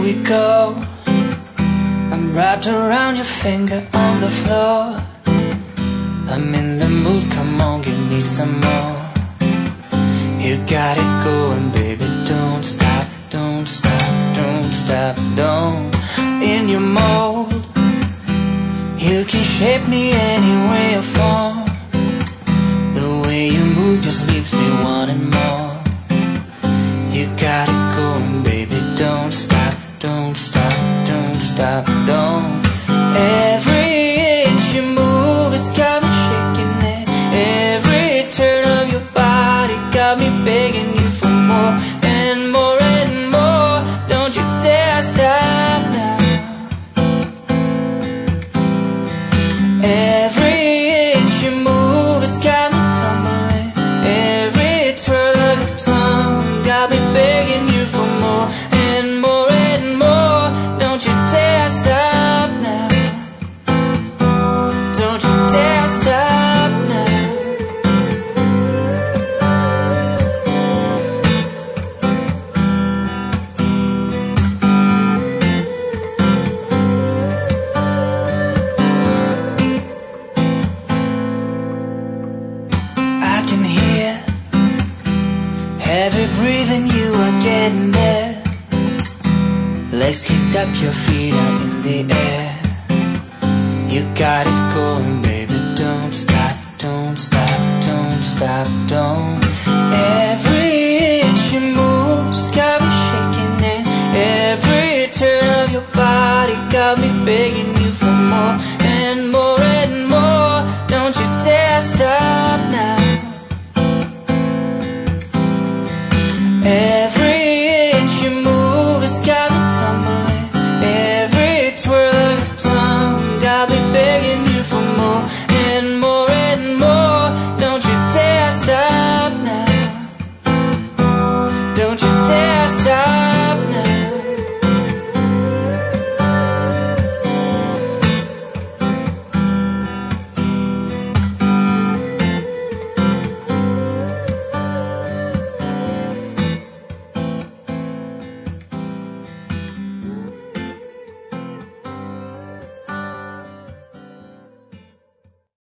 we go. I'm wrapped around your finger on the floor. I'm in the mood, come on, give me some more. You got it going, baby, don't stop, don't stop, don't stop, don't. In your mold, you can shape me any way or form. The way you move just leaves me wanting more. You got it going, baby, don't stop, don't stop, don't stop, don't. Every inch you move has got me shaking it. Every turn of your body got me begging you for more and more and more. Don't you dare stop now. Every inch you move has got me tumbling. Every twirl of your tongue got me begging you for more and more and more. Don't you dare stop now. Don't you dare stop now. I can hear heavy breathing, you are getting there. Legs kicked up, your feet are in the air. You got it going,